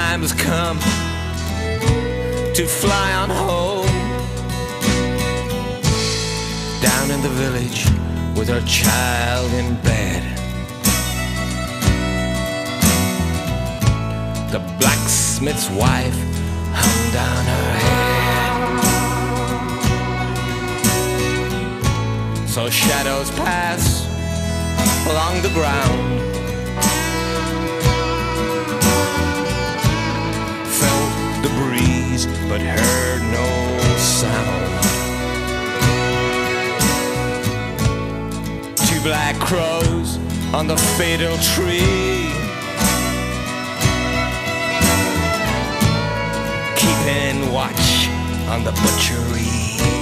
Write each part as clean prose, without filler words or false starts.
time's come to fly on home. Down in the village with her child in bed, the blacksmith's wife hung down her head. So shadows pass along the ground, felt the breeze but heard no sound. Two black crows on the fatal tree, keeping watch on the butchery.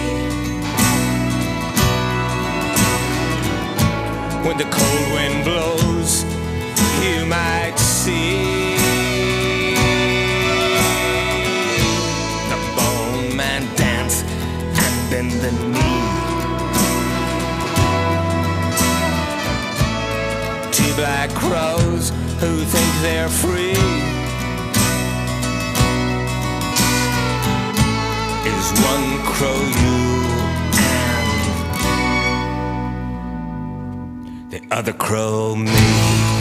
When the cold wind blows, you might see the bone man dance and bend the knee. Two black crows who think they're free is one crow you and the other crow me.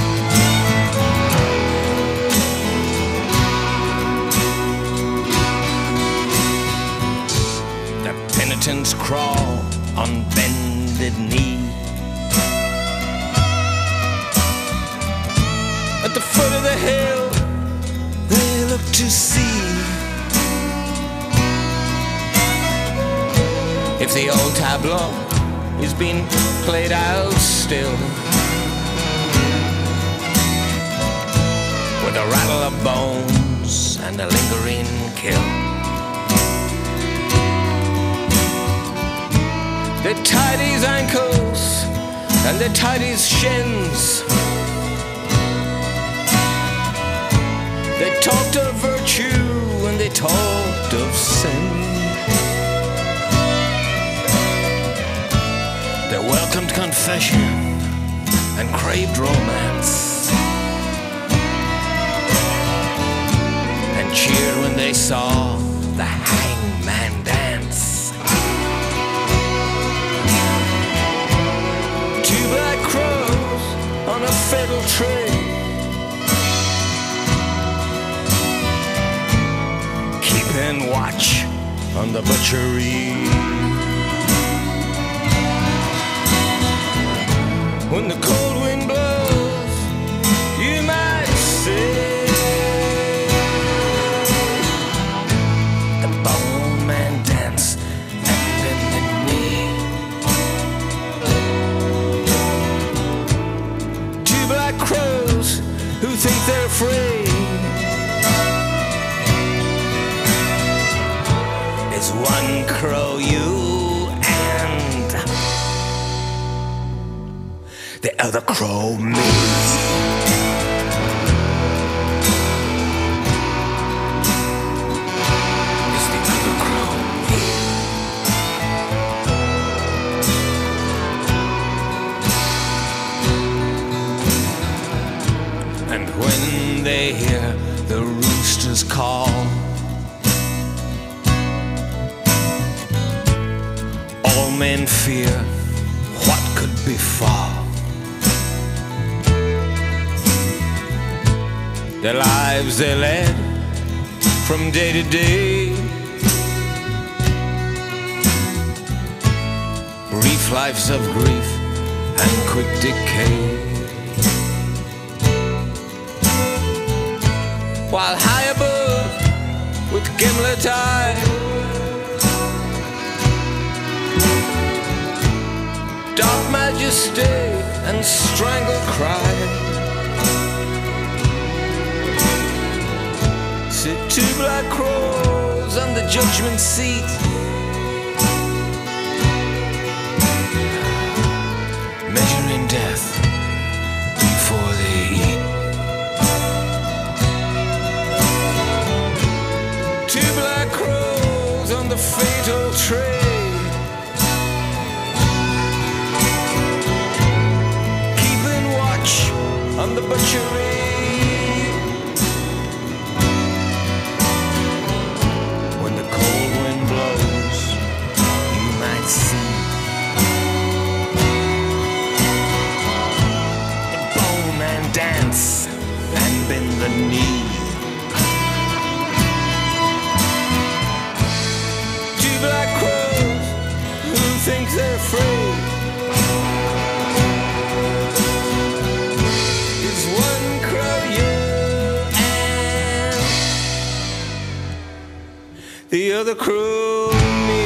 The penitents crawl on bended knee. At the foot of the hill they look to see if the old tableau is being played out still, with a rattle of bones and a lingering kill. They tied his ankles and they tied his shins. They talked of virtue and they talked of sin. They welcomed confession and craved romance, and cheered when they saw the hangman dance. Two black crows on a fatal tree, keeping watch on the butchery. When the cold wind blows, you might see the bone man dance and bend the knee. Two black crows who think they're free is one crow you the other crow me. It's the other crow me. And when they hear the roosters call, all men fear what could befall. The lives they led from day to day, brief lives of grief and quick decay. While high above with gimlet eye, dark majesty and strangled cry, sit two black crows on the judgment seat, measuring death before they eat. Two black crows on the fatal tree, keeping watch on the butchery. gonna need. Two black crows who think they're afraid. Is one crow you and the other crow me.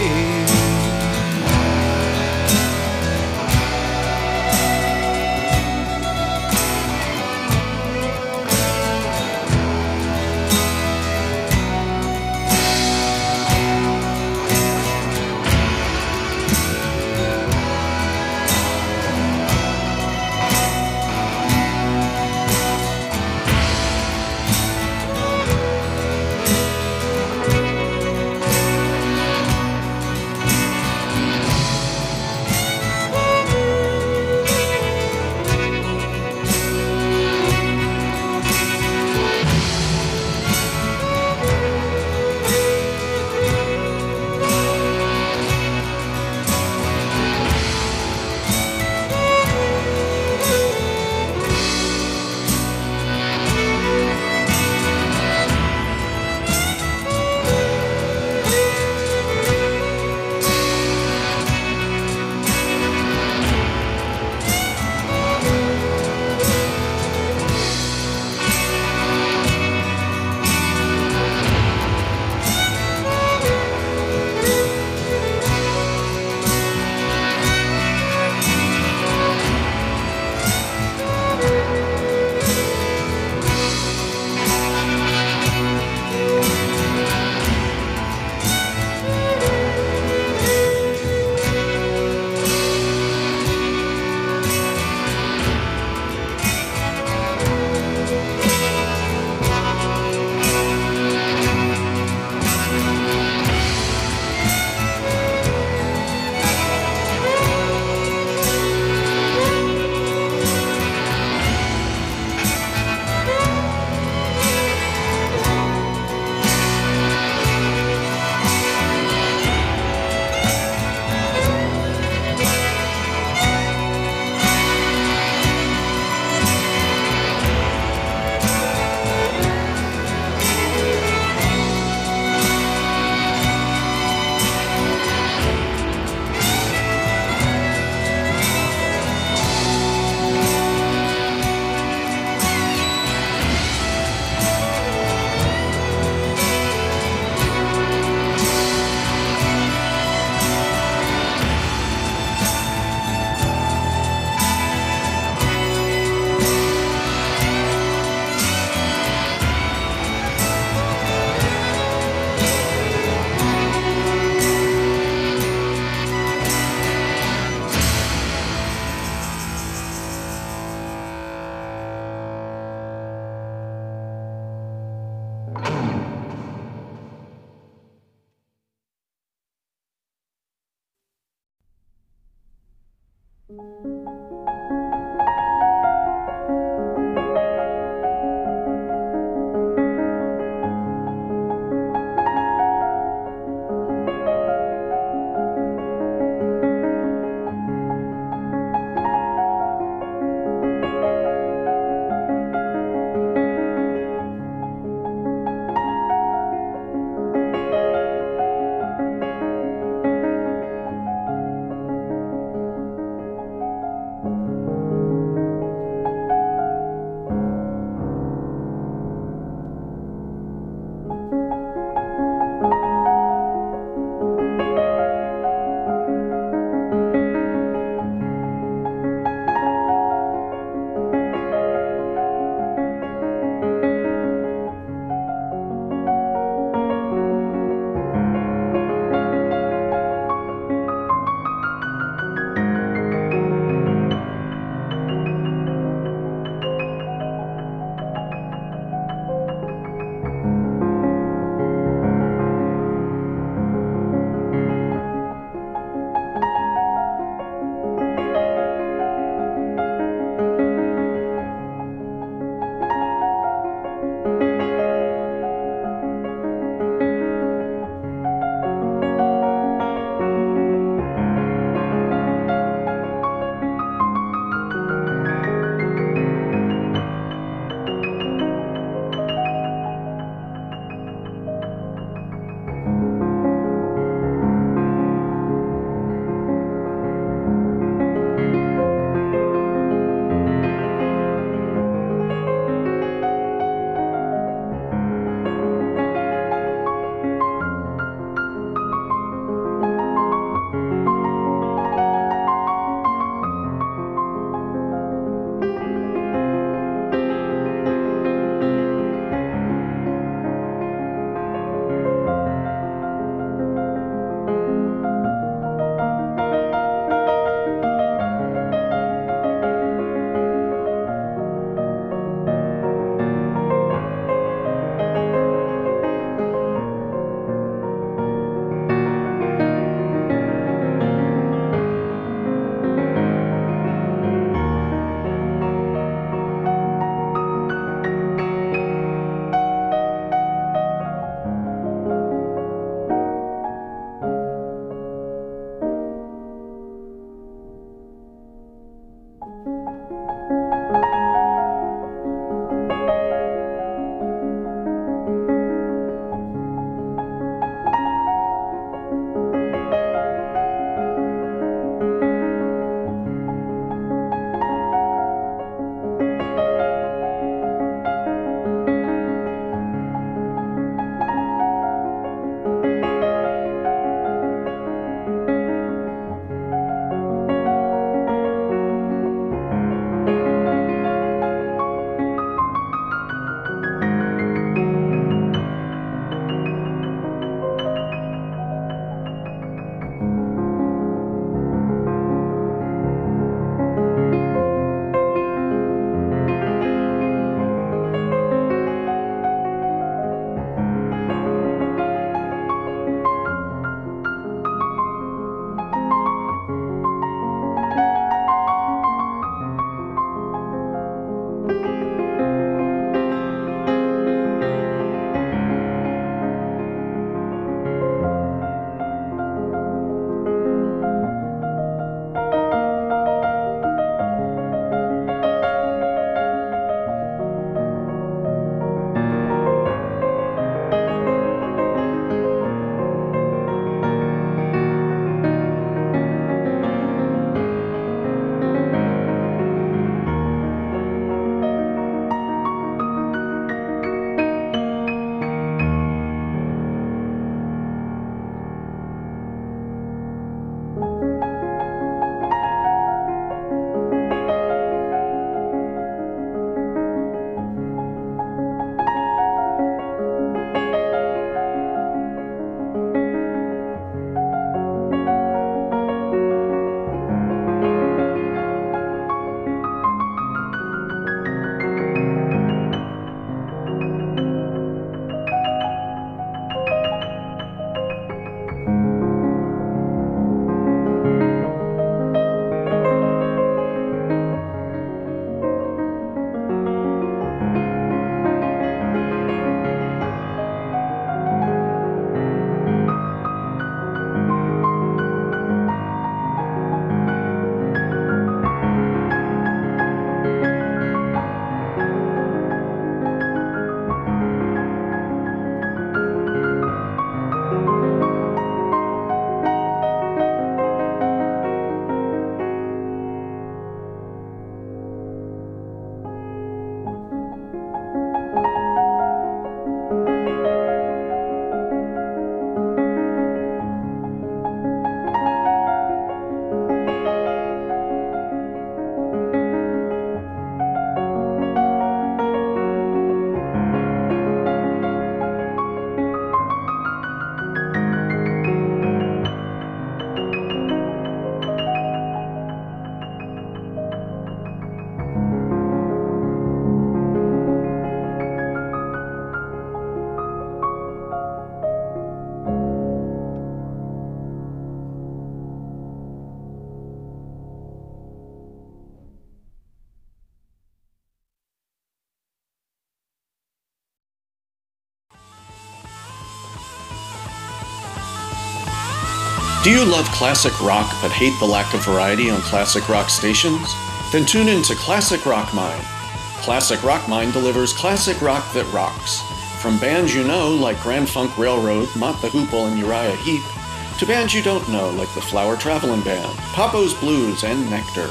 Do you love classic rock but hate the lack of variety on classic rock stations? Then tune in to Classic Rock Mine. Classic Rock Mine delivers classic rock that rocks. From bands you know like Grand Funk Railroad, Mott the Hoople, and Uriah Heep, to bands you don't know like the Flower Traveling Band, Papo's Blues, and Nectar.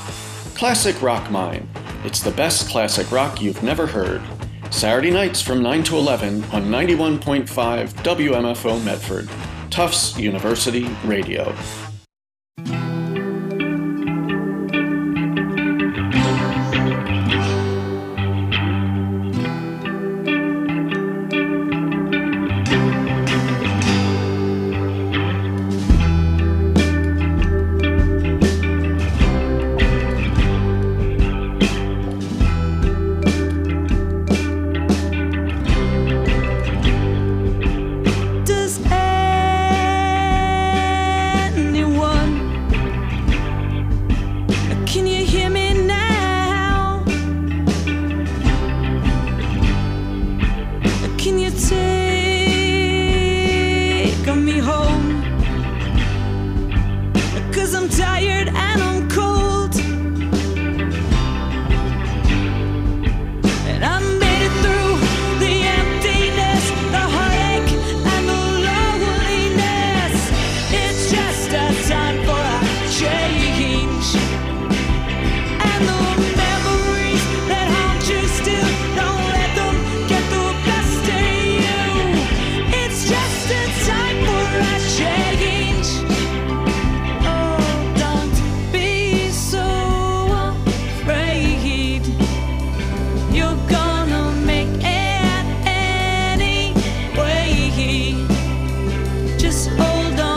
Classic Rock Mine. It's the best classic rock you've never heard. Saturday nights from 9 to 11 on 91.5 WMFO Medford. Tufts University Radio.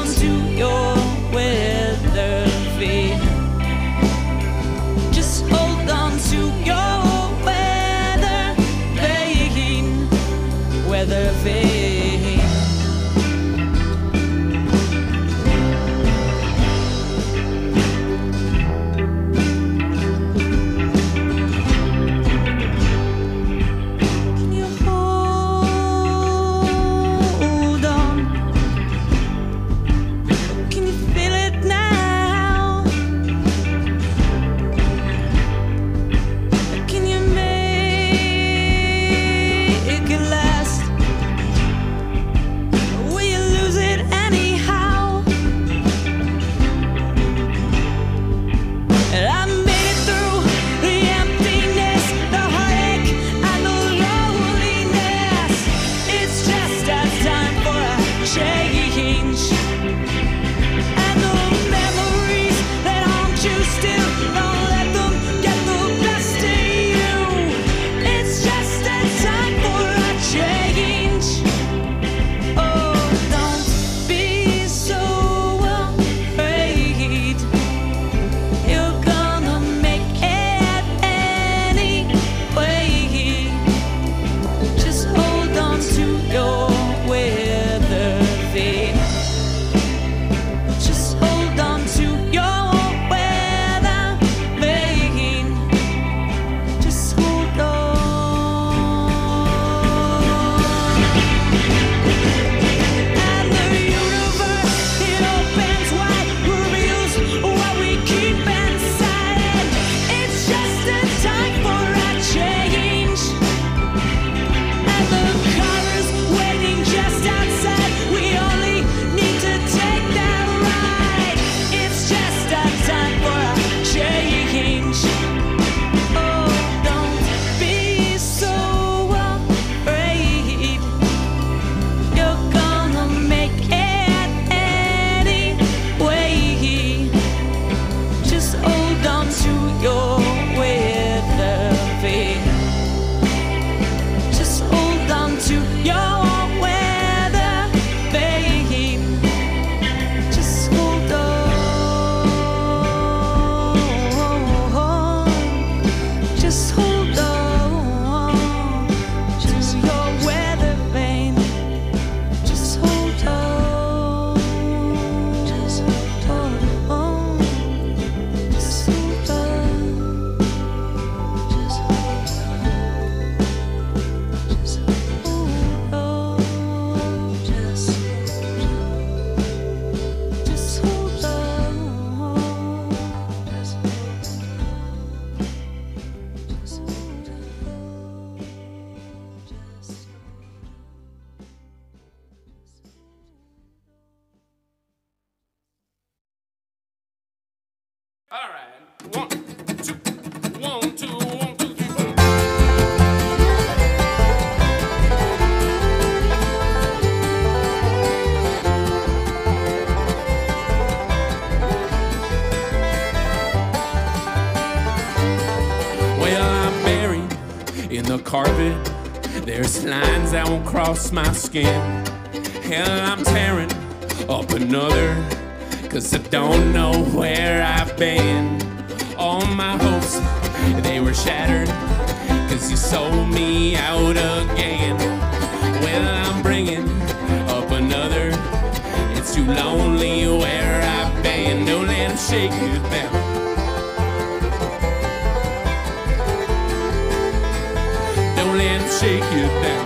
Just hold the carpet. There's lines that won't cross my skin. Hell, I'm tearing up another, 'cause I don't know where I've been. All my hopes, they were shattered, 'cause you sold me out again. Well, I'm bringing up another. It's too lonely where I've been. Don't let them shake you down. Don't let them shake you down.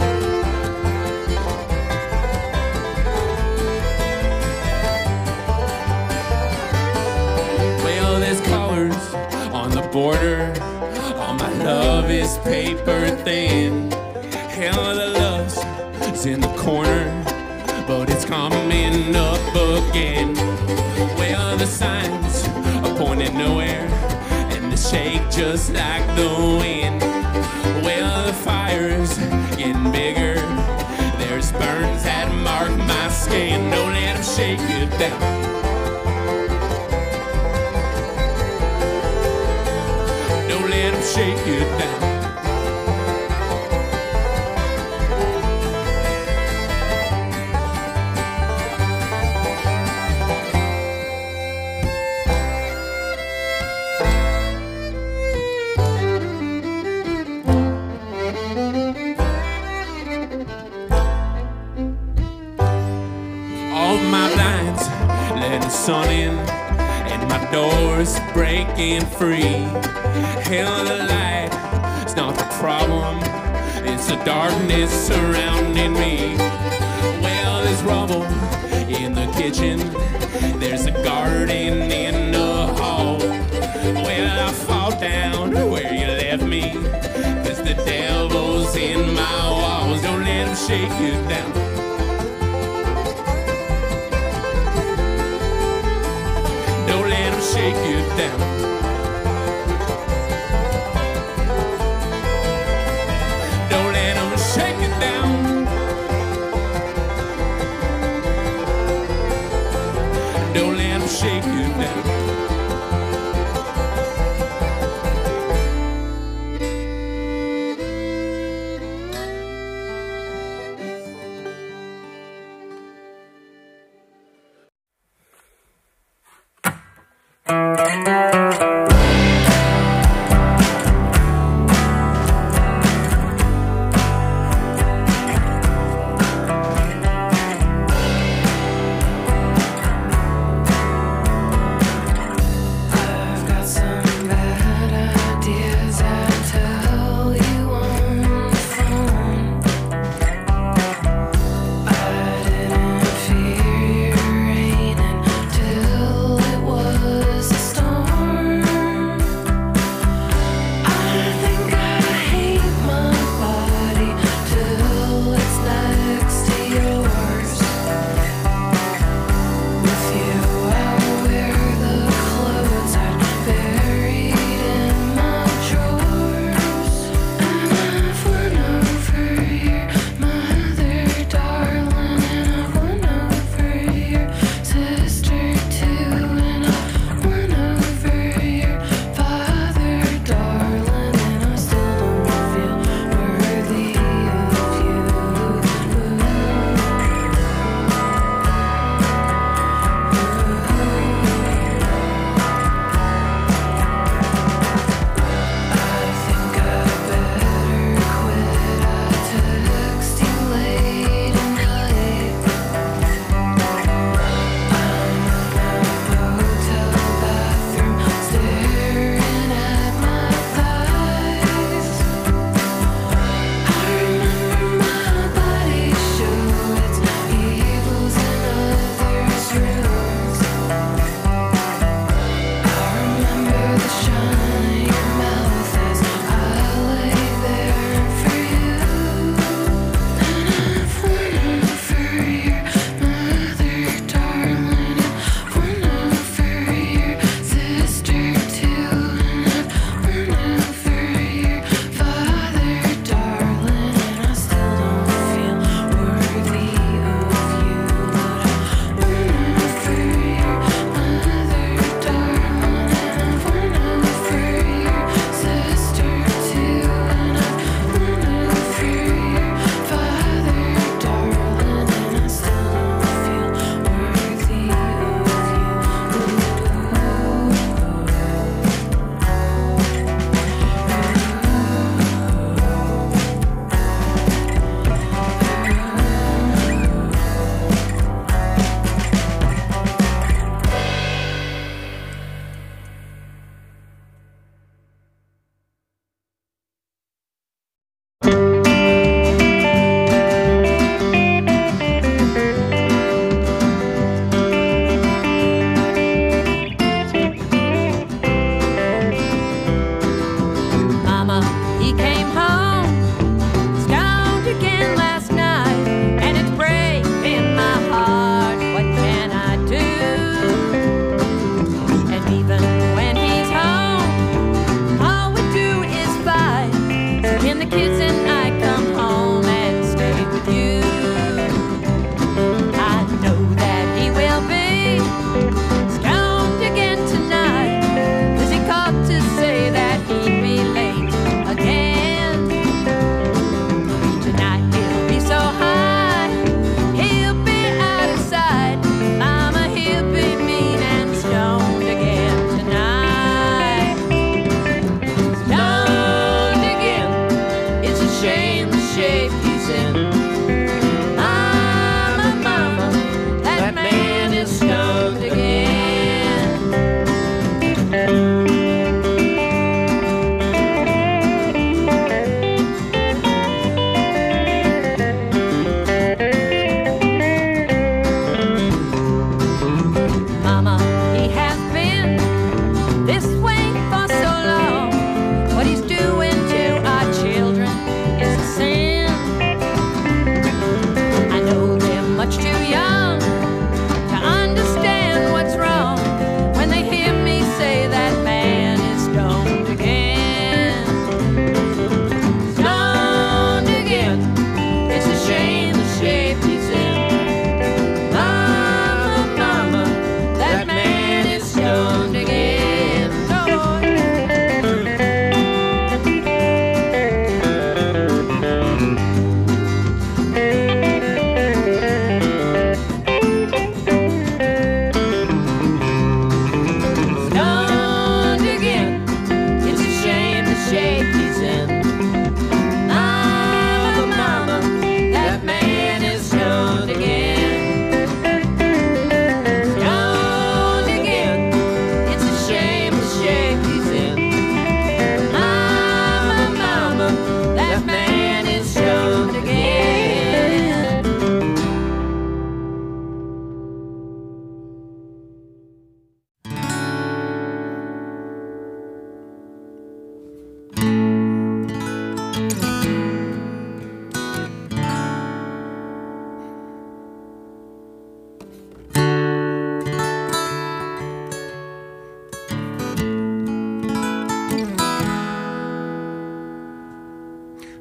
Well, there's colors on the border. All my love is paper thin. Hell, the love's in the corner, but it's coming up again. Well, the signs are pointing nowhere, and they shake just like the wind. Well, the fire's getting bigger. There's burns that mark my skin. Don't let them shake you down. Don't let them shake you down. Sun in, and my door's breaking free. Hell, the light, it's not the problem, it's the darkness surrounding me. Well, there's rubble in the kitchen, there's a garden in the hall. Well, I fall down where you left me, 'cause the devil's in my walls. Don't let him shake you down. Don't let them shake you down. Don't let them shake you down. Don't let them shake you down.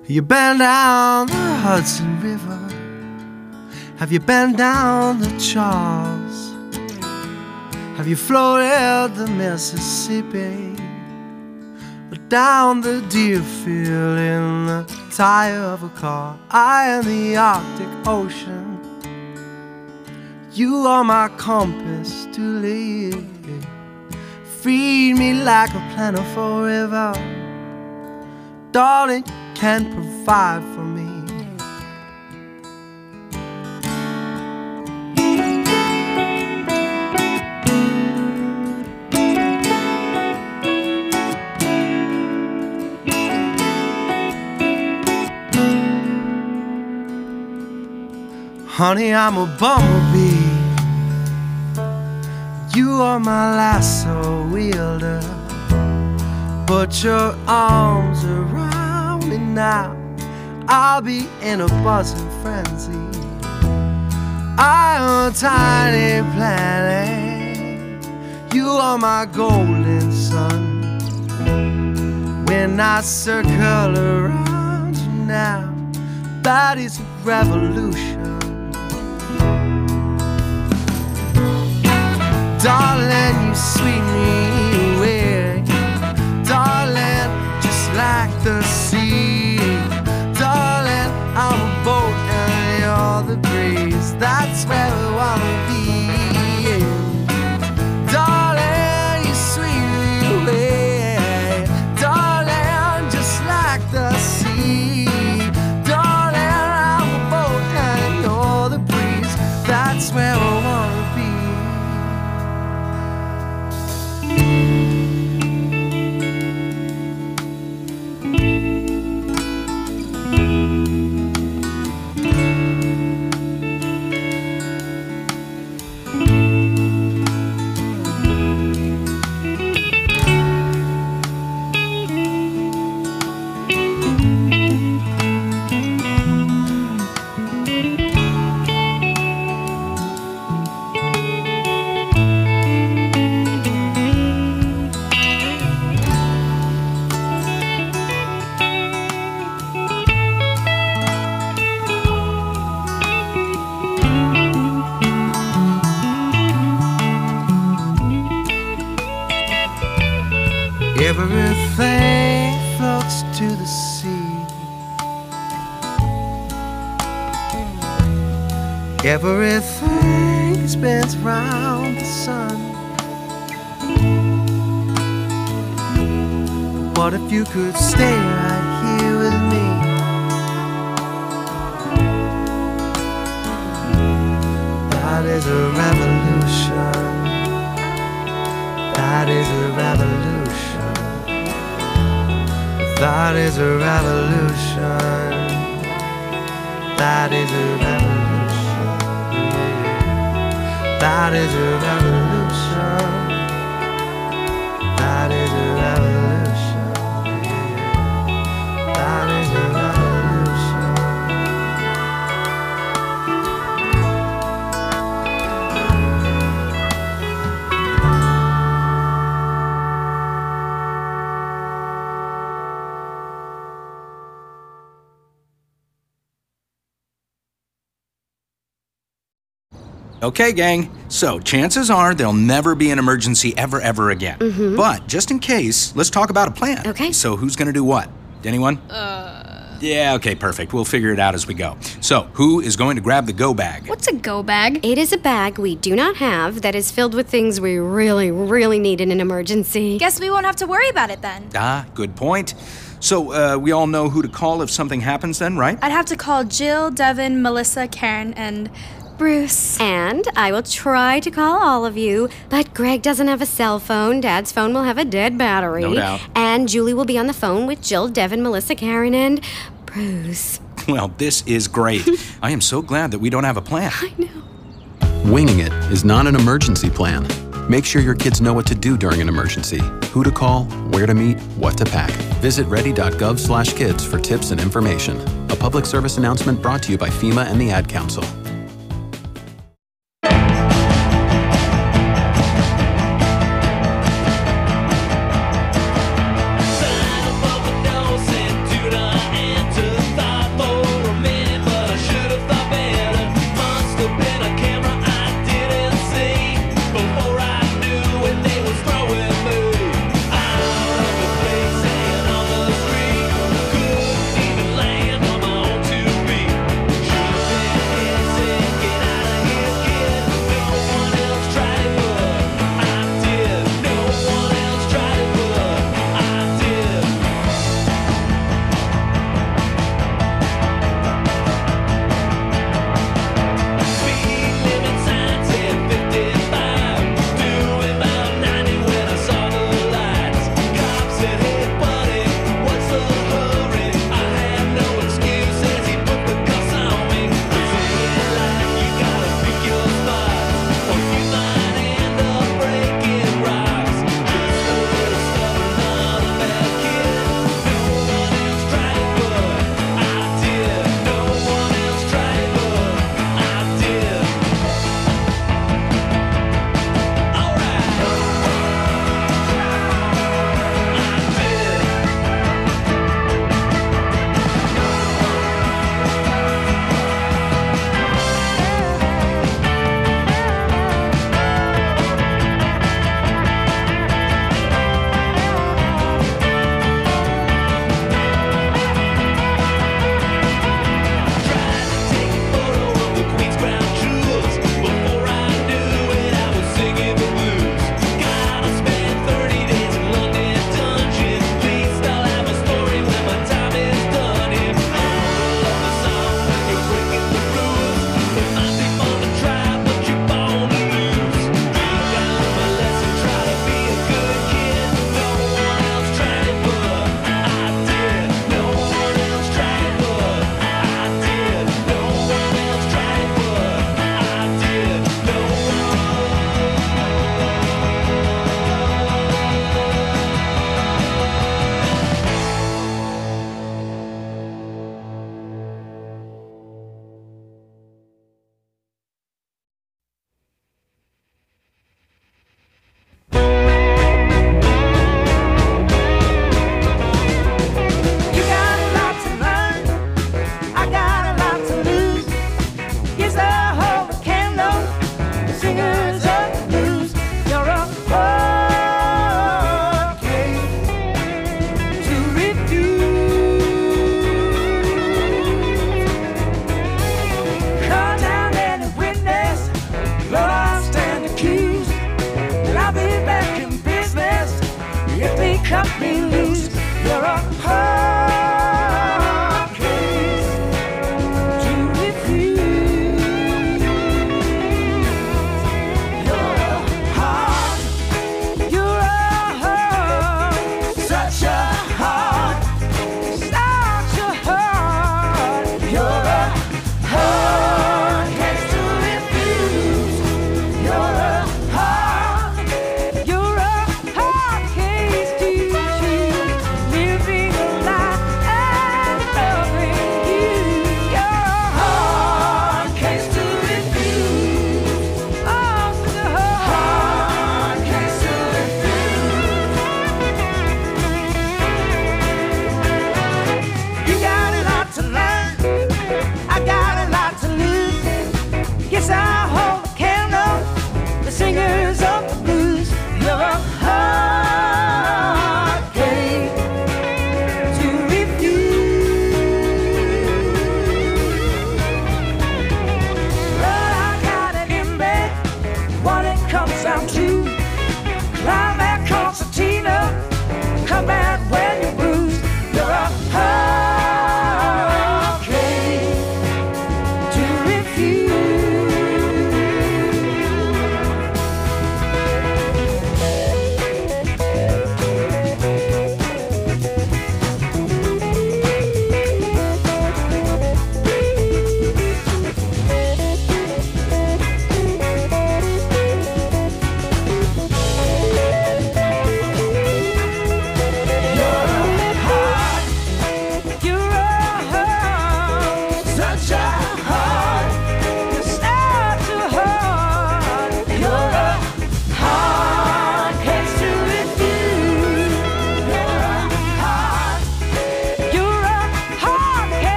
You been down the Hudson River? Have you been down the Charles? Have you floated the Mississippi? Or down the Deerfield in the tire of a car? I in the Arctic Ocean. You are my compass to live. Feed me like a plentiful river. Darling, you can provide for me. Honey, I'm a bumblebee. You are my lasso wielder. Put your arms around me now. I'll be in a buzzing frenzy. I am a tiny planet. You are my golden sun. When I circle around you now, that is a revolution. Darling, you sweep me away. Darling, just like the sea. Darling, I'm a boat and you're the breeze. That's where we wanna be. Darling, you sweep me away. Darling, just like the sea. Darling, I'm a boat and you're the breeze. That's where we wanna be. Everything floats to the sea. Everything spins round the sun. What if you could stay right here with me? That is a revolution. That is a revolution. That is a revolution. That is a revolution. That is a revolution. That is a revolution. That is a revolution. Okay, gang, so chances are there'll never be an emergency ever again. But just in case, let's talk about a plan. Okay. So who's gonna do what? Anyone? Yeah, okay, perfect. We'll figure it out as we go. So, who is going to grab the go bag? What's a go bag? It is a bag we do not have that is filled with things we really need in an emergency. Guess we won't have to worry about it then. Ah, good point. So, we all know who to call if something happens then, right? I'd have to call Jill, Devin, Melissa, Karen, and Bruce. And I will try to call all of you, but Greg doesn't have a cell phone. Dad's phone will have a dead battery. No doubt. And Julie will be on the phone with Jill, Devin, Melissa, Karen, and Bruce. Well, this is great. I am so glad that we don't have a plan. I know. Winging it is not an emergency plan. Make sure your kids know what to do during an emergency, who to call, where to meet, what to pack. Visit ready.gov/kids for tips and information. A public service announcement brought to you by FEMA and the Ad Council. Sign above the door said, "Do not enter."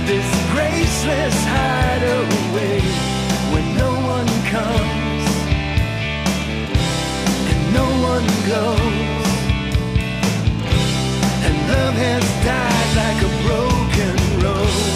this graceless hideaway where no one comes and no one goes, and love has died like a broken rose.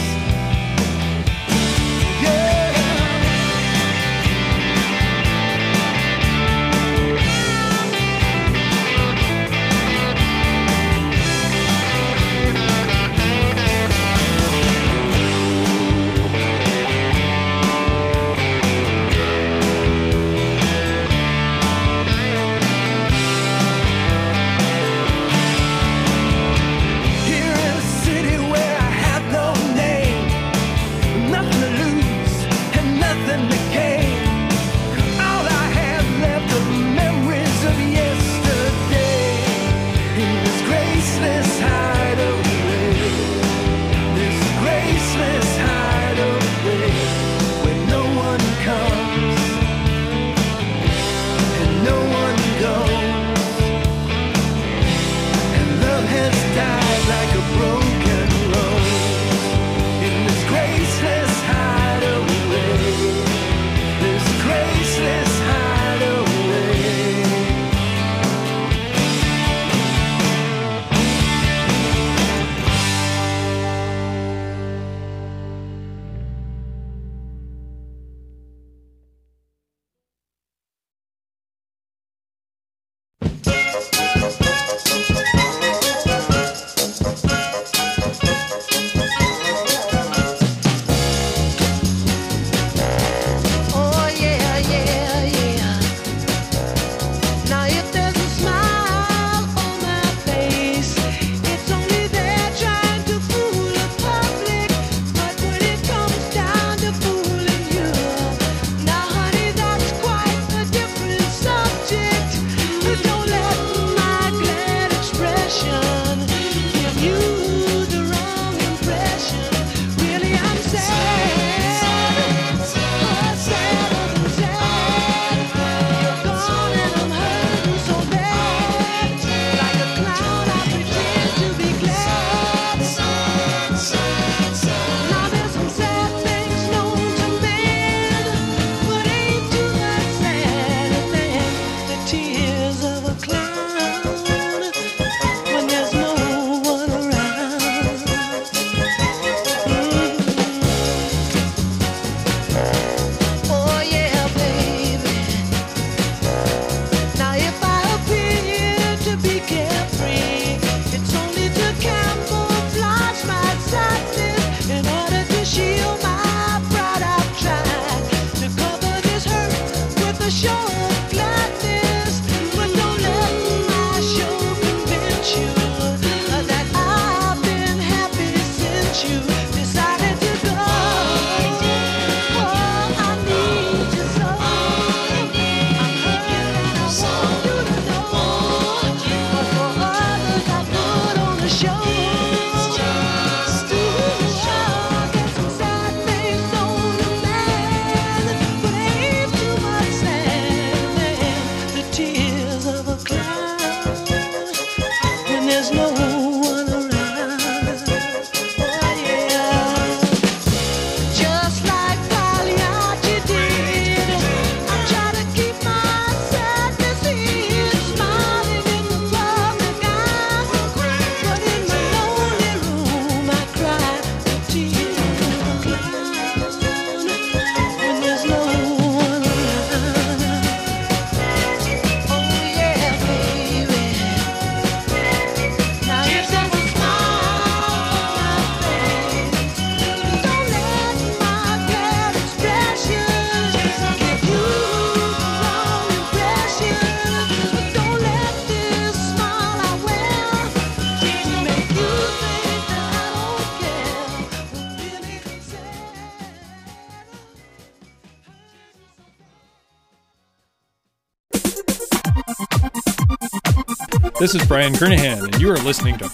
This is Brian Kernahan, and you are listening to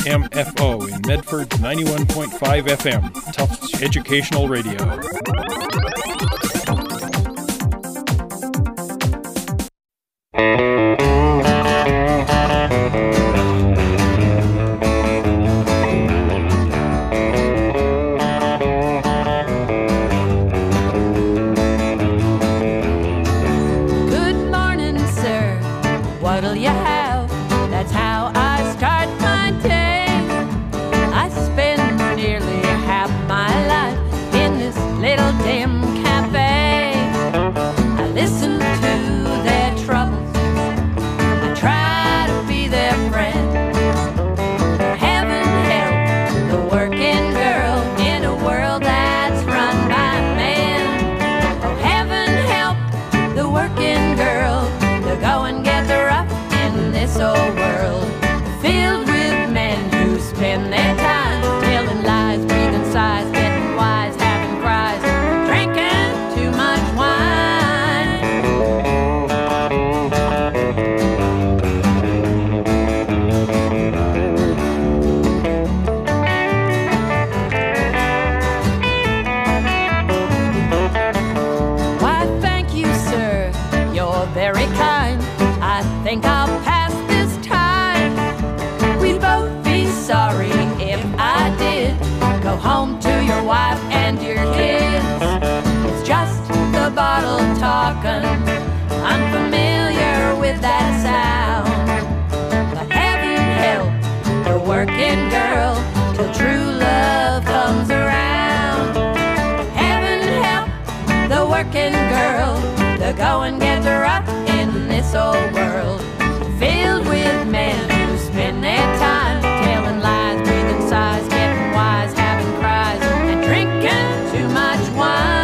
WMFO in Medford 91.5 FM, Tufts Educational Radio. working girl till true love comes around. Heaven help the working girl, the going gets rough in this old world, filled with men who spend their time telling lies, breathing sighs, getting wise, having cries, and drinking too much wine.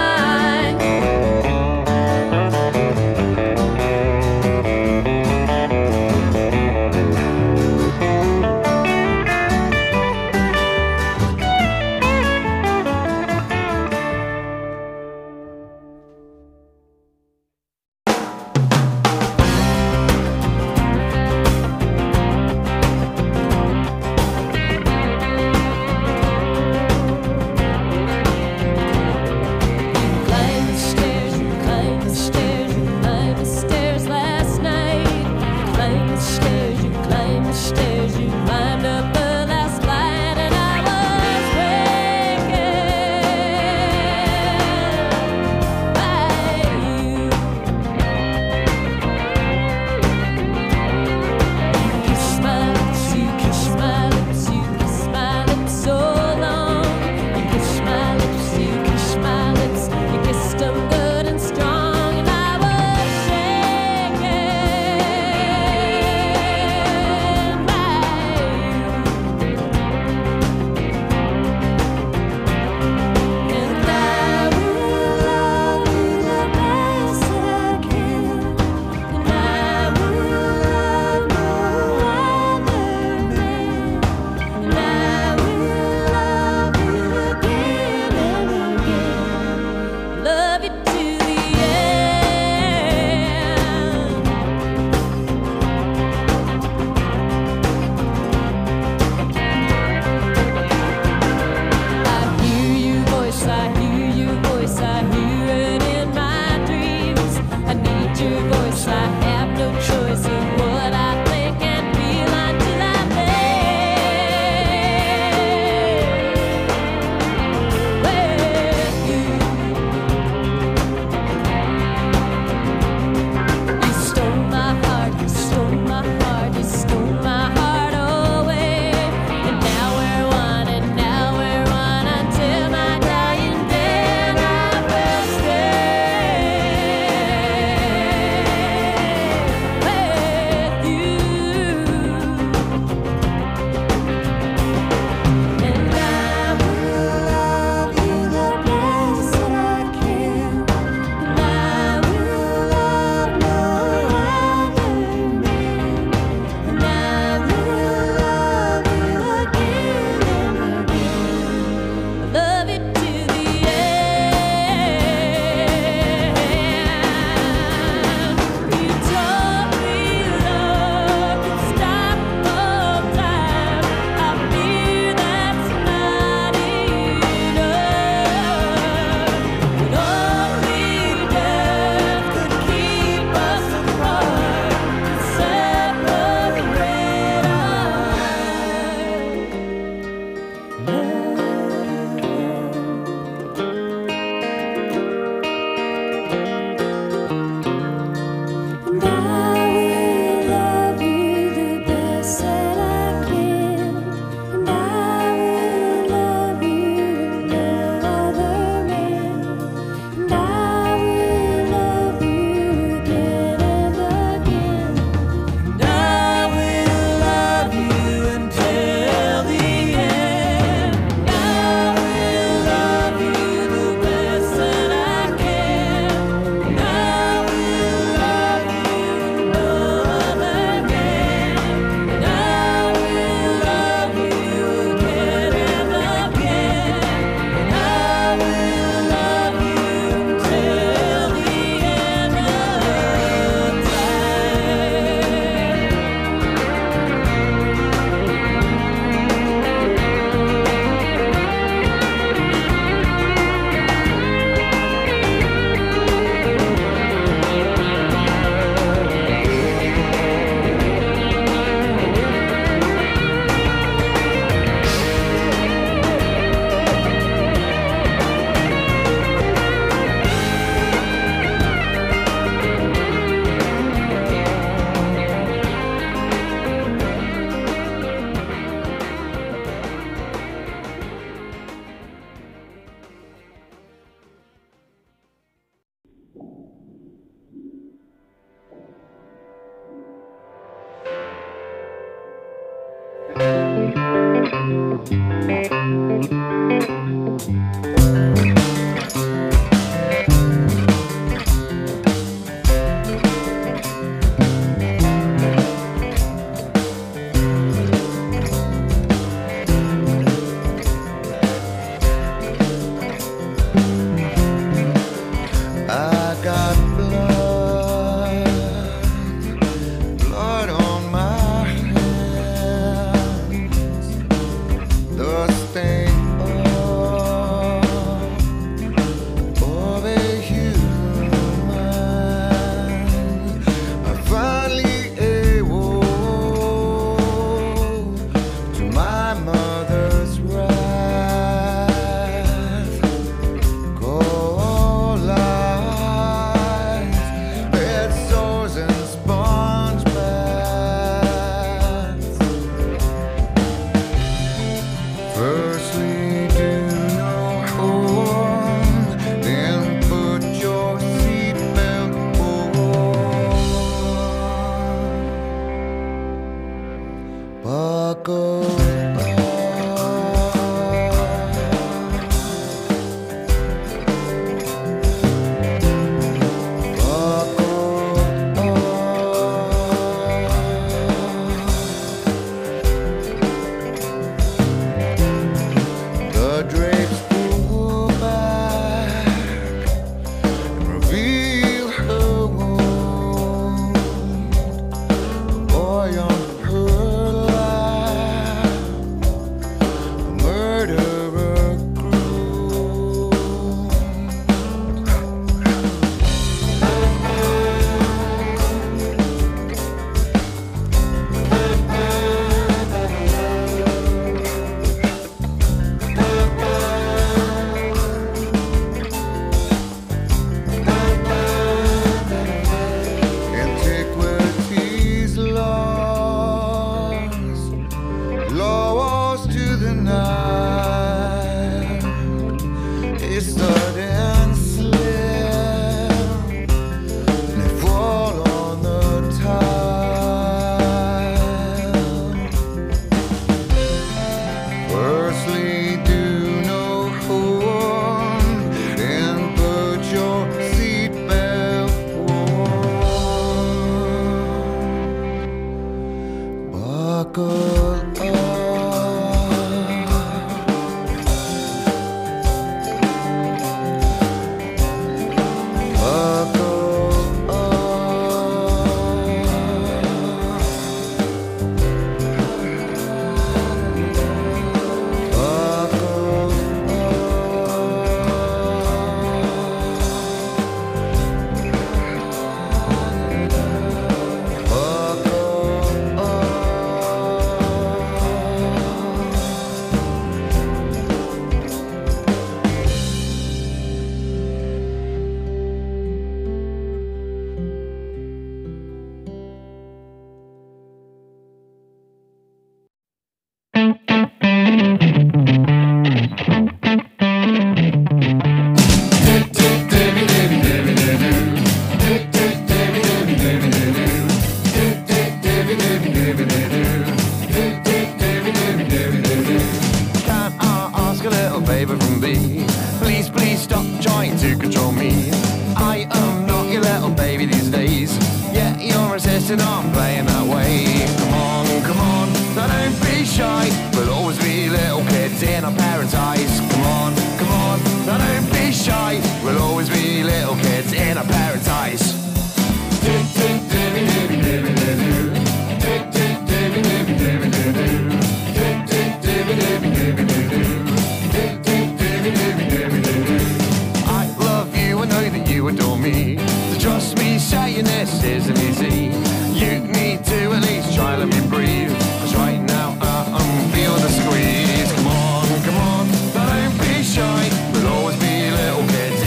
Shy, we'll always be little kids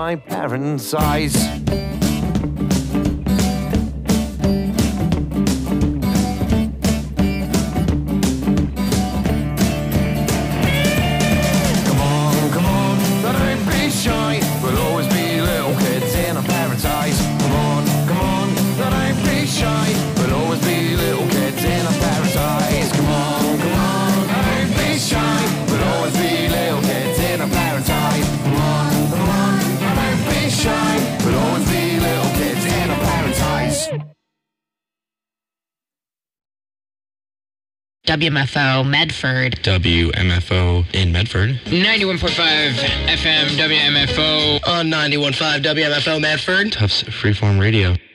my parents' eyes. Come on, don't be shy. We'll always be little kids in our parents' eyes. Come on, don't be shy. We'll always be little kids in our parents' eyes. Come on, don't be shy. We'll always be little kids in our parents' eyes. Come on, don't be shy. We'll always be little kids in our parents' eyes. WMFO Medford. WMFO in Medford. 91.5 FM WMFO. On 91.5 WMFO Medford. Tufts Freeform Radio.